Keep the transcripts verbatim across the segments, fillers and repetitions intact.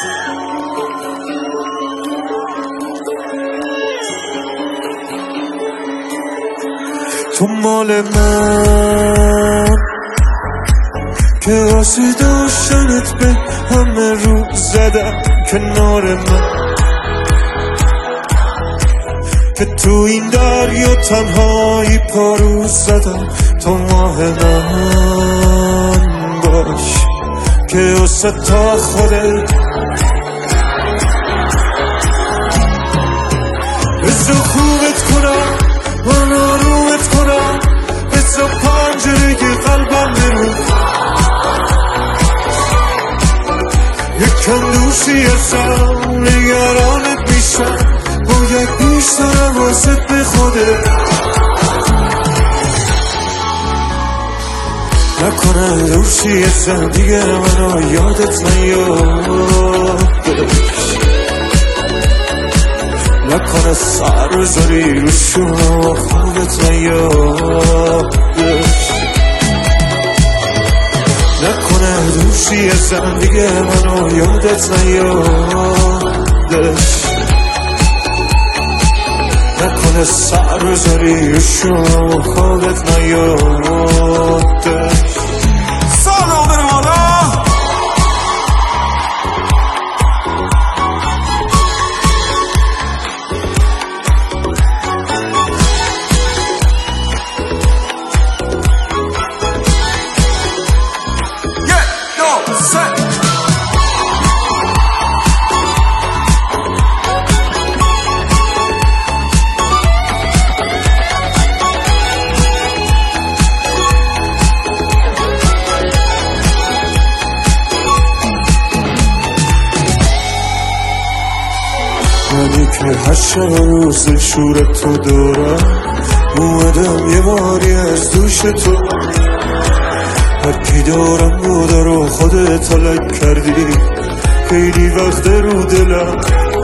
تو مال من که واسه داشتنت به همه رو زدم کنار من، که تو این دریا تنهایی پارو زدم. تو ماه من باش که واسه تا خودت بزا خوبت کنم، من آرومت کنم، بزا پنجره قلبم برو، یکم دوشی ازم نگرانت میشم، باید بیشترم واسه به خودت. نکنه دوشی ازم دیگه منو یادت نیادش، نکنه سر بذاری رو شونم و خوبت نیادش، نکنه دوشی ازم دیگه منو یادت نیادش، نکنه سر بذاری رو شونم و خوبت نیادش. سلام برم آلا منی که هر شب روز شور تو دارم، اومدم یه باری از دوش تو، هر کی دارم بوده رو خودت تلک کردی، خیلی وقت رو دلم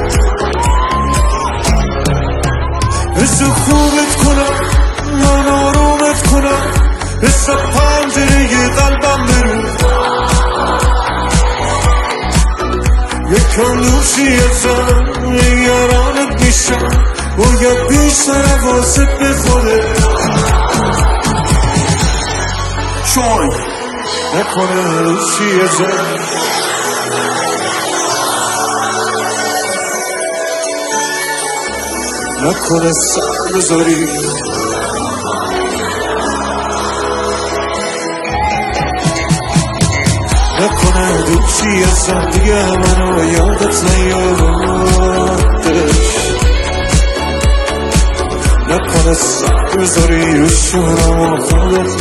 بزا خوبت کنم، من آرومت کنم، بزا پنجره قلبم برو، یکم دوشی ازم نگرانت میشم، باید بیشتر واسه به خودت. شوی نکنه دوشی ازم نکنه سر بذاری، نکنه دوشی ازم دیگه منو یادت نیادش، نکنه سر بذاری رو شونم و خودت